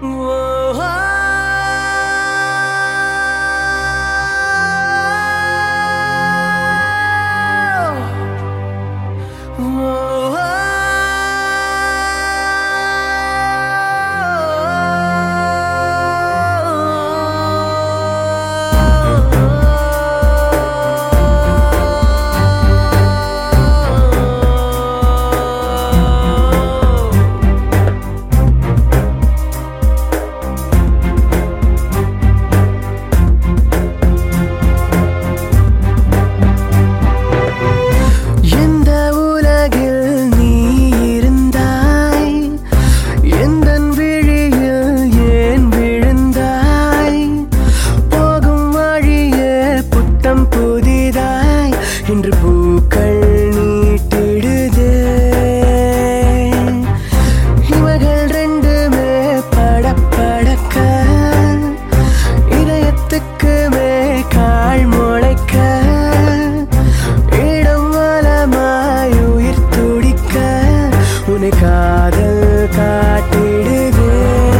இன்று பூக்கள் நீட்டிடுதே இவர்கள் ரெண்டுமே படப்படக்க இதயத்துக்குமே கால் முளைக்க இடம் வலமாய் உயிர் துடிக்க உன்னை காதல் காட்டிடுதே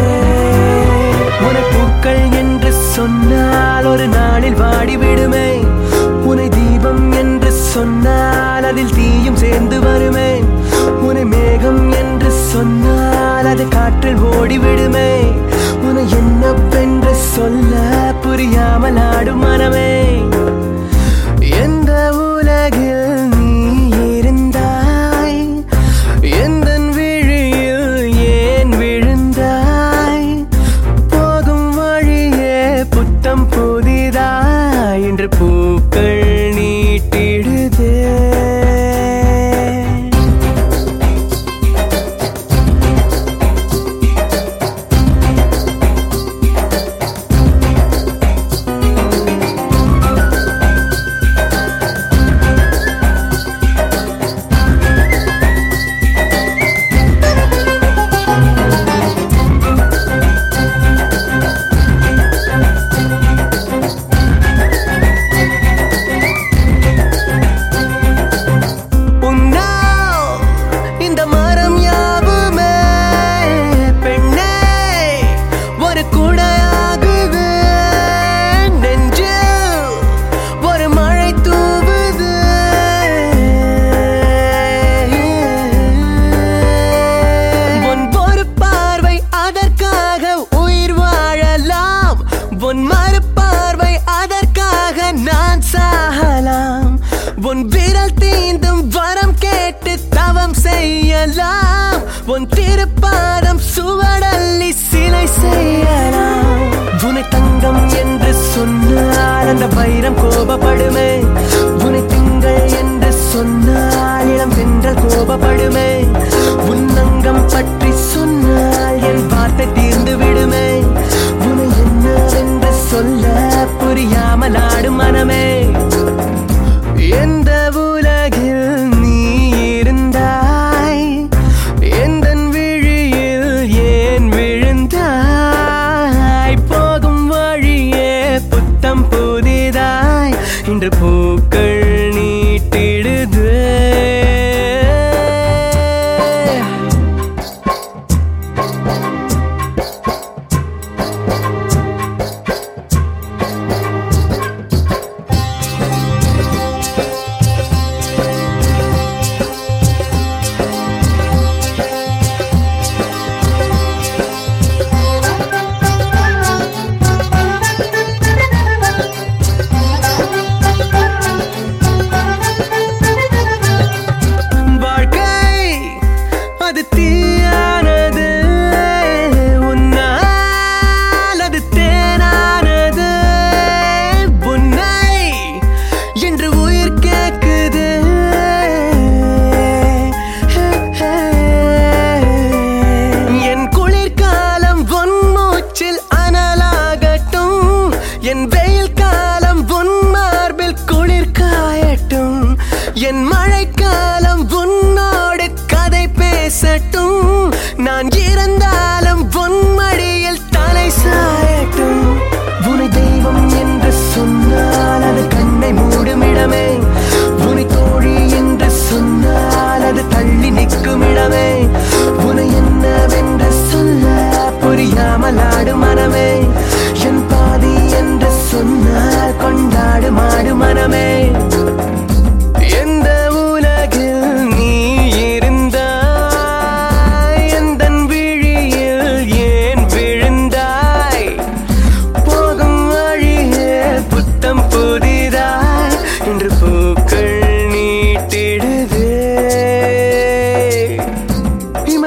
உன்னை பூக்கள் என்று சொன்னால் ஒரு நாளில் வாடிவிடுமே உன்னை தீபம் என்று சொன்னால் அதில் தீயும் சேர்ந்து வருமே உன்னை மேகம் என்று சொன்னால் அது காற்றில் ஓடிவிடுமே உன்னை என்னவென்று சொல்ல புரியாமல் ஆடும் மனமே எந்த உலகில் நீ இருந்தாய் எந்தன் விழியில் ஏன் விழுந்தாய் போகும் வழியே புத்தம் புதிதாய் என்று பூக்கள் நீட்டிடுதே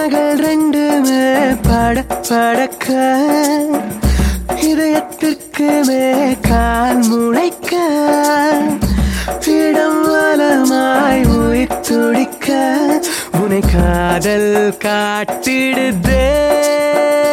இமைகள் ரெண்டுமே படக்க இதயத்திற்குமே கால் முளைக்க இடம் வலமாய் உயிர் துடிக்க உனை காதல் காட்டிடுதே